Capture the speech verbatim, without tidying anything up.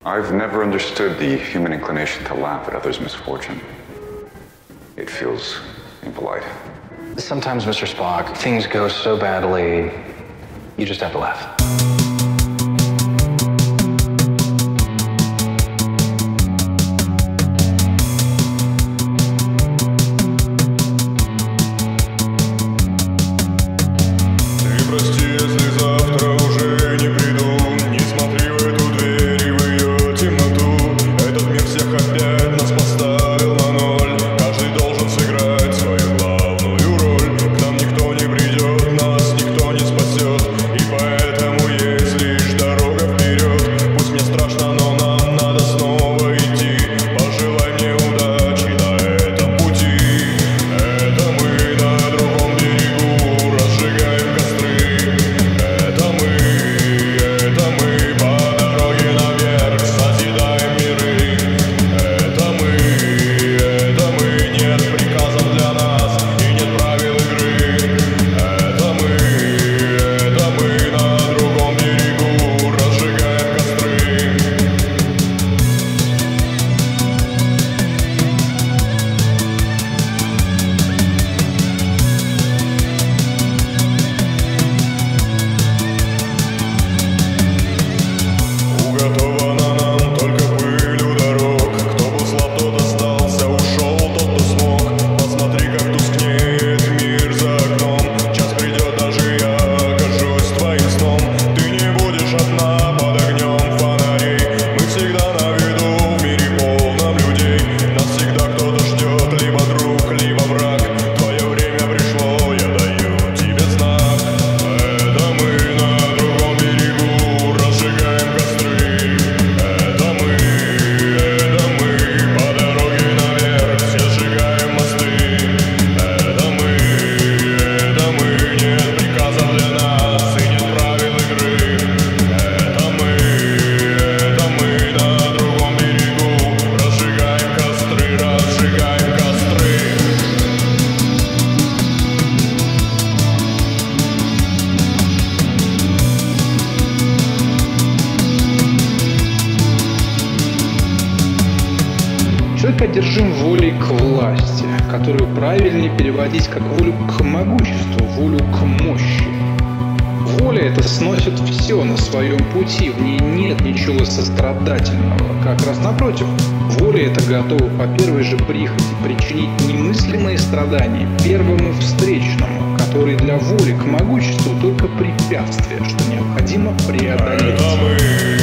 I've never understood the human inclination to laugh at others' misfortune. It feels impolite. Sometimes, Mister Spock, things go so badly, you just have to laugh. Человек одержим волей к власти, которую правильнее переводить как волю к могуществу, волю к мощи. Воля это сносит все на своем пути, в ней нет ничего сострадательного. Как раз напротив, воля это готова по первой же прихоти причинить немыслимые страдания первому встречному, который для воли к могуществу только препятствие, что необходимо преодолеть.